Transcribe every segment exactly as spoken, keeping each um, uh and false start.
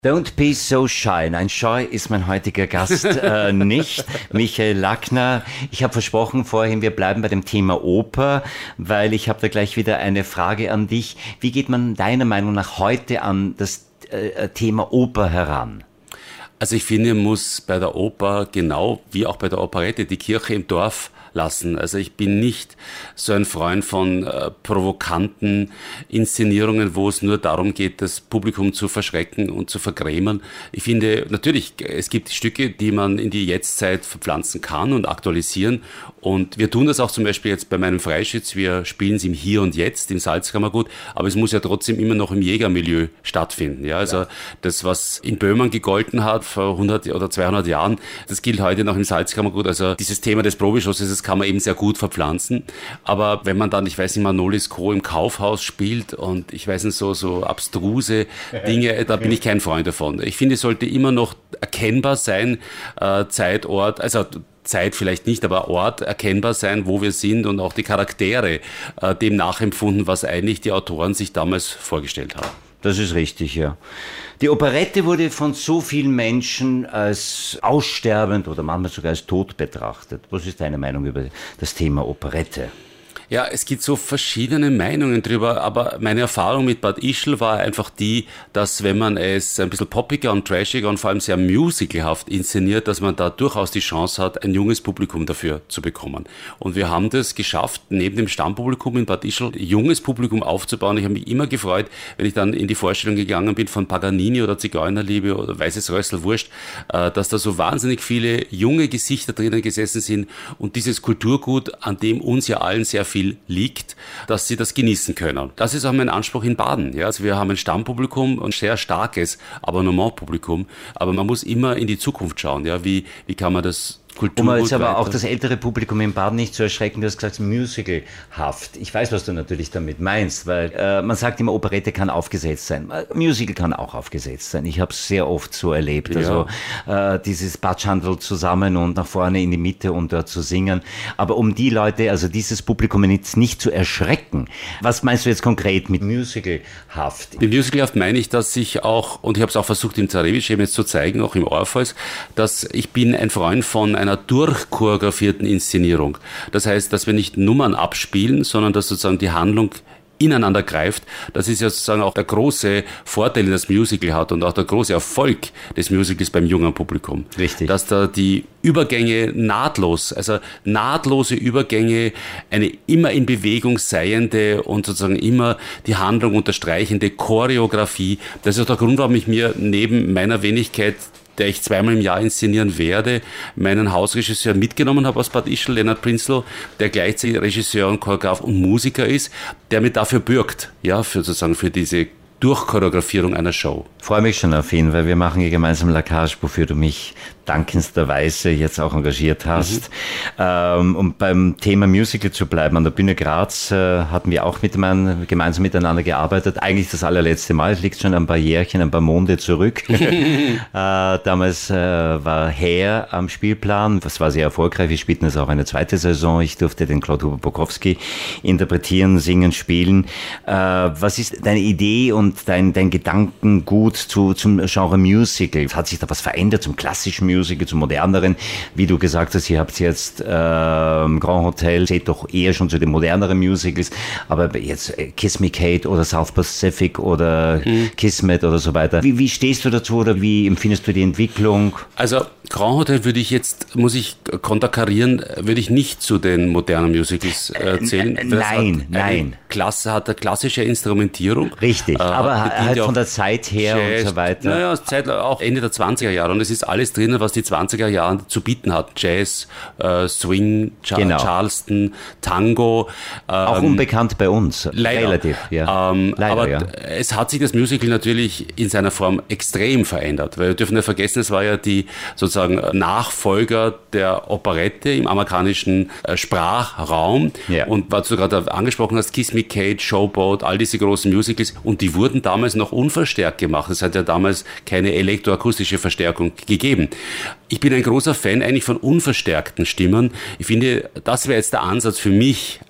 Don't be so shy. Nein, scheu ist mein heutiger Gast äh, nicht. Michael Lackner. Ich habe versprochen vorhin, wir bleiben bei dem Thema Oper, weil ich habe da gleich wieder eine Frage an dich. Wie geht man deiner Meinung nach heute an das äh, Thema Oper heran? Also ich finde, man muss bei der Oper genau wie auch bei der Operette die Kirche im Dorf lassen. Also ich bin nicht so ein Freund von äh, provokanten Inszenierungen, wo es nur darum geht, das Publikum zu verschrecken und zu vergrämern. Ich finde, natürlich, es gibt Stücke, die man in die Jetztzeit verpflanzen kann und aktualisieren. Und wir tun das auch zum Beispiel jetzt bei meinem Freischütz. Wir spielen es im Hier und Jetzt, im Salzkammergut, aber es muss ja trotzdem immer noch im Jägermilieu stattfinden. Ja, also ja. Das, was in Böhmen gegolten hat vor hundert oder zweihundert Jahren, das gilt heute noch im Salzkammergut. Also dieses Thema des Probeschusses, das kann man eben sehr gut verpflanzen. Aber wenn man dann, ich weiß nicht, Manolis Co. im Kaufhaus spielt und ich weiß nicht, so, so abstruse Dinge, da bin ich kein Freund davon. Ich finde, es sollte immer noch erkennbar sein, äh, Zeit, Ort, also Zeit vielleicht nicht, aber Ort erkennbar sein, wo wir sind und auch die Charaktere äh, dem nachempfunden, was eigentlich die Autoren sich damals vorgestellt haben. Das ist richtig, ja. Die Operette wurde von so vielen Menschen als aussterbend oder manchmal sogar als tot betrachtet. Was ist deine Meinung über das Thema Operette? Ja, es gibt so verschiedene Meinungen drüber, aber meine Erfahrung mit Bad Ischl war einfach die, dass wenn man es ein bisschen poppiger und trashiger und vor allem sehr musicalhaft inszeniert, dass man da durchaus die Chance hat, ein junges Publikum dafür zu bekommen. Und wir haben das geschafft, neben dem Stammpublikum in Bad Ischl junges Publikum aufzubauen. Ich habe mich immer gefreut, wenn ich dann in die Vorstellung gegangen bin von Paganini oder Zigeunerliebe oder Weißes Rössl, wurscht, dass da so wahnsinnig viele junge Gesichter drinnen gesessen sind und dieses Kulturgut, an dem uns ja allen sehr viel liegt, dass sie das genießen können. Das ist auch mein Anspruch in Baden. Ja, also wir haben ein Stammpublikum und sehr starkes Abonnementpublikum, aber man muss immer in die Zukunft schauen. Ja, wie, wie kann man das Kultur um jetzt aber weiter. Auch das ältere Publikum in Baden nicht zu erschrecken, du hast gesagt, musicalhaft. Ich weiß, was du natürlich damit meinst, weil äh, man sagt immer, Operette kann aufgesetzt sein. Musical kann auch aufgesetzt sein. Ich habe es sehr oft so erlebt. Ja. Also äh, dieses Batschhandel zusammen und nach vorne in die Mitte und dort zu singen. Aber um die Leute, also dieses Publikum jetzt nicht zu erschrecken, was meinst du jetzt konkret mit musicalhaft? Mit musicalhaft meine ich, dass ich auch, und ich habe es auch versucht im Zarewitsch eben jetzt zu zeigen, auch im Orpheus, dass ich bin ein Freund von einer durchchoreografierten Inszenierung. Das heißt, dass wir nicht Nummern abspielen, sondern dass sozusagen die Handlung ineinander greift. Das ist ja sozusagen auch der große Vorteil, den das Musical hat und auch der große Erfolg des Musicals beim jungen Publikum. Richtig. Dass da die Übergänge nahtlos, also nahtlose Übergänge, eine immer in Bewegung seiende und sozusagen immer die Handlung unterstreichende Choreografie. Das ist auch der Grund, warum ich mir neben meiner Wenigkeit, der ich zweimal im Jahr inszenieren werde, meinen Hausregisseur mitgenommen habe aus Bad Ischl, Lennart Prinzlow, der gleichzeitig Regisseur und Choreograf und Musiker ist, der mir dafür bürgt, ja, für sozusagen für diese Durchchoreografierung einer Show. Freue mich schon auf ihn, weil wir machen hier gemeinsam Lacage, wofür du mich dankenswerterweise jetzt auch engagiert hast. Mhm. Ähm, um beim Thema Musical zu bleiben, an der Bühne Graz äh, hatten wir auch mit dem, gemeinsam miteinander gearbeitet. Eigentlich das allerletzte Mal, es liegt schon ein paar Jährchen, ein paar Monde zurück. äh, damals äh, war Hair am Spielplan, das war sehr erfolgreich. Wir spielten es auch eine zweite Saison. Ich durfte den Claude Huber Bukowski interpretieren, singen, spielen. Äh, was ist deine Idee und dein, dein Gedankengut zu, zum Genre Musical? Hat sich da was verändert zum klassischen Musical, zum moderneren? Wie du gesagt hast, ihr habt jetzt äh, Grand Hotel, seht doch eher schon zu den moderneren Musicals, aber jetzt äh, Kiss Me Kate oder South Pacific oder mhm. Kismet oder so weiter. Wie, wie stehst du dazu oder wie empfindest du die Entwicklung? Also Grand Hotel würde ich jetzt, muss ich konterkarieren, würde ich nicht zu den modernen Musicals äh, zählen. Äh, nein, nein. Klasse, hat eine klassische Instrumentierung. Richtig, äh, aber halt von der Zeit her Jazz, und so weiter. Naja, Zeit auch Ende der zwanziger Jahre und es ist alles drin, was die zwanziger Jahre zu bieten hat. Jazz, äh, Swing, Cha- genau. Charleston, Tango. Ähm, auch unbekannt bei uns, leider. Relativ. Ja. Ähm, leider, aber ja. es hat sich das Musical natürlich in seiner Form extrem verändert, weil wir dürfen nicht vergessen, es war ja die sozusagen Nachfolger der Operette im amerikanischen äh, Sprachraum ja. und was du gerade angesprochen hast, Kiss Me Kate, Showboat, all diese großen Musicals und die wurden damals noch unverstärkt gemacht. Es hat ja damals keine elektroakustische Verstärkung gegeben. Ich bin ein großer Fan eigentlich von unverstärkten Stimmen. Ich finde, das wäre jetzt der Ansatz für mich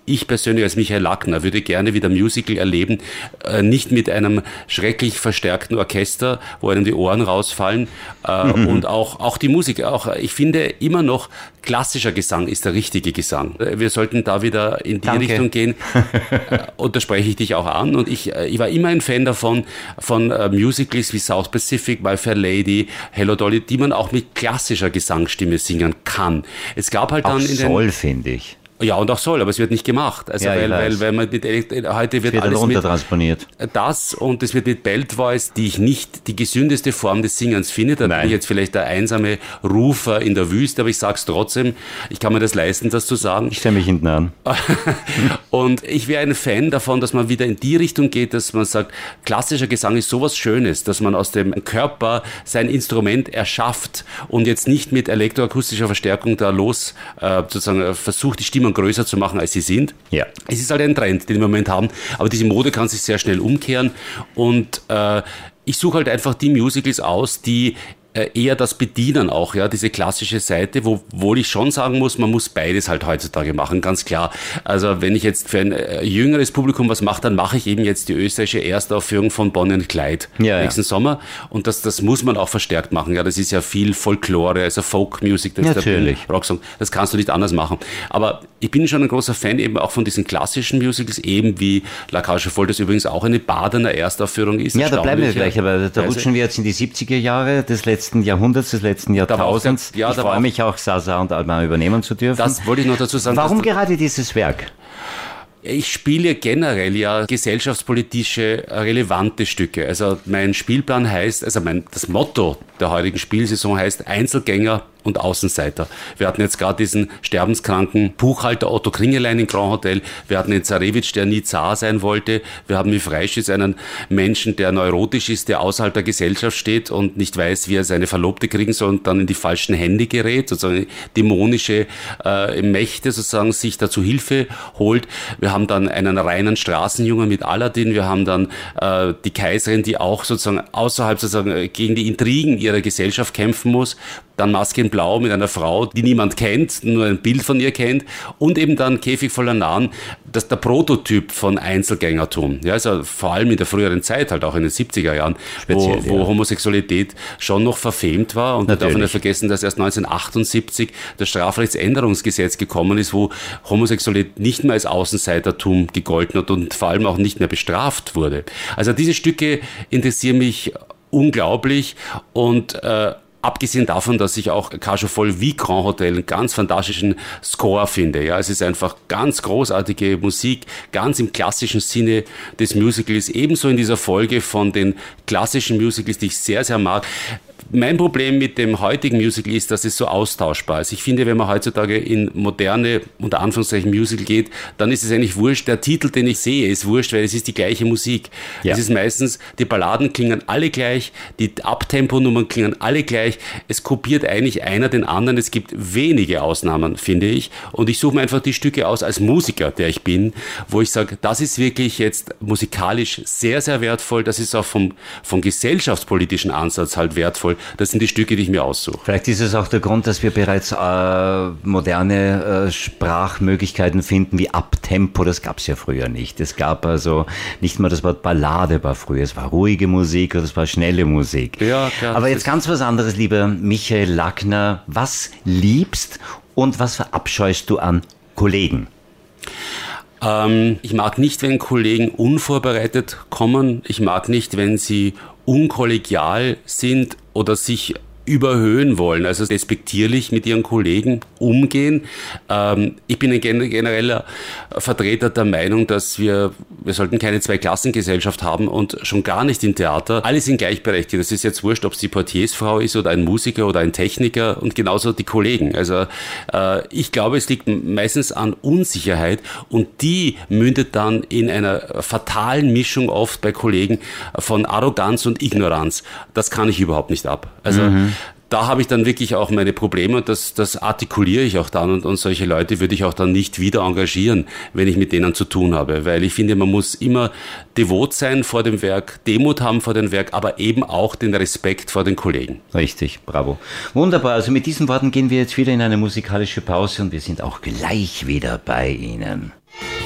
ich persönlich als Michael Lackner würde gerne wieder Musical erleben, äh, nicht mit einem schrecklich verstärkten Orchester, wo einem die Ohren rausfallen äh, mhm. und auch, auch die Musik. Auch, ich finde immer noch, klassischer Gesang ist der richtige Gesang. Wir sollten da wieder in die Danke. Richtung gehen. Und da spreche ich dich auch an. Und ich, ich war immer ein Fan davon, von äh, Musicals wie South Pacific, My Fair Lady, Hello Dolly, die man auch mit klassischer Gesangsstimme singen kann. Es gab halt auch dann in den... soll, finde ich. Ja, und auch soll, aber es wird nicht gemacht. Also, ja, weil, weil, weil man mit, heute wird, wird alles mit das und es wird mit Belt Voice, die ich nicht die gesündeste Form des Singens finde. Da Nein. bin ich jetzt vielleicht der einsame Rufer in der Wüste, aber ich sag's trotzdem. Ich kann mir das leisten, das zu sagen. Ich stelle mich hinten an. Und ich wäre ein Fan davon, dass man wieder in die Richtung geht, dass man sagt, klassischer Gesang ist sowas Schönes, dass man aus dem Körper sein Instrument erschafft und jetzt nicht mit elektroakustischer Verstärkung da los äh, sozusagen versucht, die Stimmung größer zu machen, als sie sind. Ja. Es ist halt ein Trend, den wir im Moment haben, aber diese Mode kann sich sehr schnell umkehren und äh, ich suche halt einfach die Musicals aus, die eher das Bedienen auch, ja, diese klassische Seite, wo, obwohl ich schon sagen muss, man muss beides halt heutzutage machen, ganz klar. Also wenn ich jetzt für ein äh, jüngeres Publikum was mache, dann mache ich eben jetzt die österreichische Erstaufführung von Bonnie und Clyde ja, nächsten ja. Sommer und das, das muss man auch verstärkt machen, ja, das ist ja viel Folklore, also Folk-Music, das Natürlich. ist der Rocksong, das kannst du nicht anders machen. Aber ich bin schon ein großer Fan eben auch von diesen klassischen Musicals, eben wie La Cage aux Folles, das übrigens auch eine Badener Erstaufführung ist. Ja, da bleiben wir gleich, aber da rutschen wir jetzt in die siebziger Jahre des letzten letzten Jahrhunderts, des letzten Jahrtausends. Ja, ich freue mich auch, Sasa und Alma übernehmen zu dürfen. Das wollte ich noch dazu sagen. Warum gerade dieses Werk? Ich spiele generell ja gesellschaftspolitische relevante Stücke. Also mein Spielplan heißt, also mein, das Motto der heutigen Spielsaison heißt Einzelgänger und Außenseiter. Wir hatten jetzt gerade diesen sterbenskranken Buchhalter Otto Kringelein im Grand Hotel. Wir hatten den Zarewitsch, der nie Zar sein wollte. Wir haben mit Freischütz einen Menschen, der neurotisch ist, der außerhalb der Gesellschaft steht und nicht weiß, wie er seine Verlobte kriegen soll und dann in die falschen Hände gerät, sozusagen dämonische äh, Mächte sozusagen sich dazu Hilfe holt. Wir haben dann einen reinen Straßenjungen mit Aladdin. Wir haben dann äh, die Kaiserin, die auch sozusagen außerhalb sozusagen gegen die Intrigen ihrer Gesellschaft kämpfen muss. Dann Maske in Blau mit einer Frau, die niemand kennt, nur ein Bild von ihr kennt. Und eben dann Käfig voller Narren, das ist der Prototyp von Einzelgängertum. Ja, also vor allem in der früheren Zeit, halt auch in den siebziger Jahren, Speziell, wo, wo ja. Homosexualität schon noch verfemt war. Und man darf nicht vergessen, dass erst neunzehnhundertachtundsiebzig das Strafrechtsänderungsgesetz gekommen ist, wo Homosexualität nicht mehr als Außenseitertum gegolten hat und vor allem auch nicht mehr bestraft wurde. Also diese Stücke interessieren mich unglaublich und äh, abgesehen davon, dass ich auch Cage aux Folles wie Grand Hotel einen ganz fantastischen Score finde. Ja, es ist einfach ganz großartige Musik, ganz im klassischen Sinne des Musicals, ebenso in dieser Folge von den klassischen Musicals, die ich sehr, sehr mag. Mein Problem mit dem heutigen Musical ist, dass es so austauschbar ist. Ich finde, wenn man heutzutage in moderne, unter Anführungszeichen, Musical geht, dann ist es eigentlich wurscht. Der Titel, den ich sehe, ist wurscht, weil es ist die gleiche Musik. Ja. Es ist meistens, die Balladen klingen alle gleich, die Abtemponummern klingen alle gleich. Es kopiert eigentlich einer den anderen. Es gibt wenige Ausnahmen, finde ich. Und ich suche mir einfach die Stücke aus als Musiker, der ich bin, wo ich sage, das ist wirklich jetzt musikalisch sehr, sehr wertvoll. Das ist auch vom, vom gesellschaftspolitischen Ansatz halt wertvoll. Das sind die Stücke, die ich mir aussuche. Vielleicht ist es auch der Grund, dass wir bereits äh, moderne äh, Sprachmöglichkeiten finden wie Abtempo. Das gab es ja früher nicht. Es gab also nicht mal das Wort Ballade war früher. Es war ruhige Musik oder es war schnelle Musik. Ja, klar. Aber jetzt ganz was anderes, lieber Michael Lackner. Was liebst und was verabscheust du an Kollegen? Ähm, ich mag nicht, wenn Kollegen unvorbereitet kommen. Ich mag nicht, wenn sie unkollegial sind oder sich überhöhen wollen, also despektierlich mit ihren Kollegen umgehen. Ähm, ich bin ein genereller Vertreter der Meinung, dass wir, wir sollten keine Zweiklassengesellschaft haben und schon gar nicht im Theater. Alle sind gleichberechtigt. Das ist jetzt wurscht, ob es die Portiersfrau ist oder ein Musiker oder ein Techniker und genauso die Kollegen. Also äh, ich glaube, es liegt meistens an Unsicherheit und die mündet dann in einer fatalen Mischung oft bei Kollegen von Arroganz und Ignoranz. Das kann ich überhaupt nicht ab. Also mhm. Da habe ich dann wirklich auch meine Probleme und das, das artikuliere ich auch dann und, und solche Leute würde ich auch dann nicht wieder engagieren, wenn ich mit denen zu tun habe, weil ich finde, man muss immer devot sein vor dem Werk, Demut haben vor dem Werk, aber eben auch den Respekt vor den Kollegen. Richtig, bravo. Wunderbar, also mit diesen Worten gehen wir jetzt wieder in eine musikalische Pause und wir sind auch gleich wieder bei Ihnen.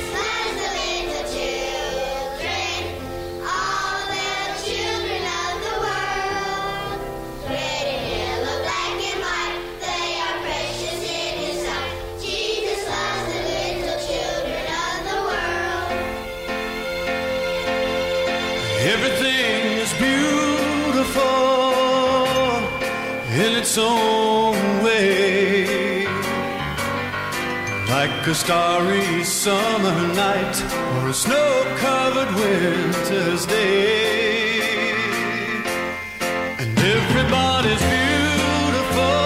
in its own way, like a starry summer night or a snow-covered winter's day. And everybody's beautiful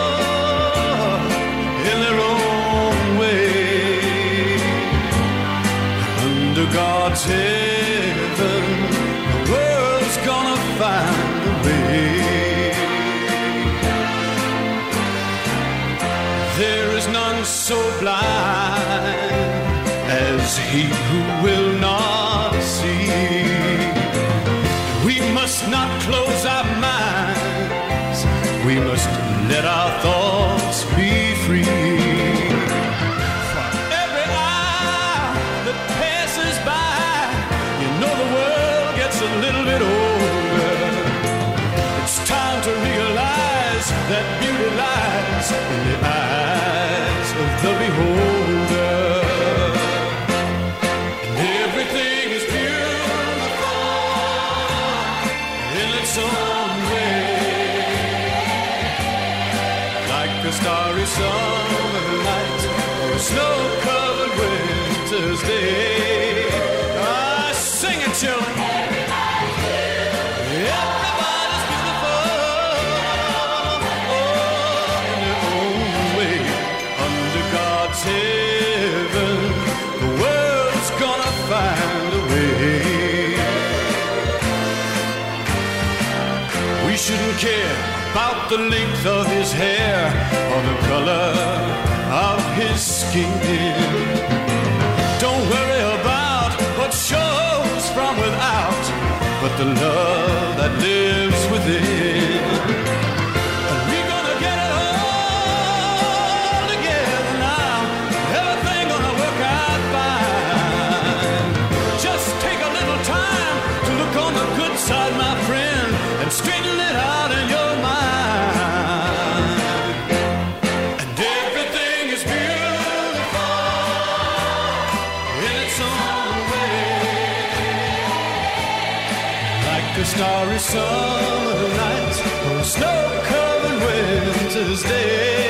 in their own way. Under God's heaven, the world's gonna find a way. There is none so blind as he who will not see. We must not close our minds, we must let our thoughts be free. For every hour that passes by, you know the world gets a little bit older. It's time to realize that beauty lies in the eyes of the beholder. And everything is beautiful in its own way, like a starry summer night or a snow-covered winter's day. Ah, sing it, children. Everybody's beautiful. Everybody's beautiful. Oh, in their own way. Under God's heaven, the world's gonna find a way. We shouldn't care about the length of his hair or the color of his skin. Don't worry about what shows from without, but the love that lives within. And we're gonna get it all together now. Everything gonna work out fine. Just take a little time to look on the good side, my friend, and straighten it out in your mind. And everything is beautiful in its own way, like a starry summer night or a snow-covered winter's day.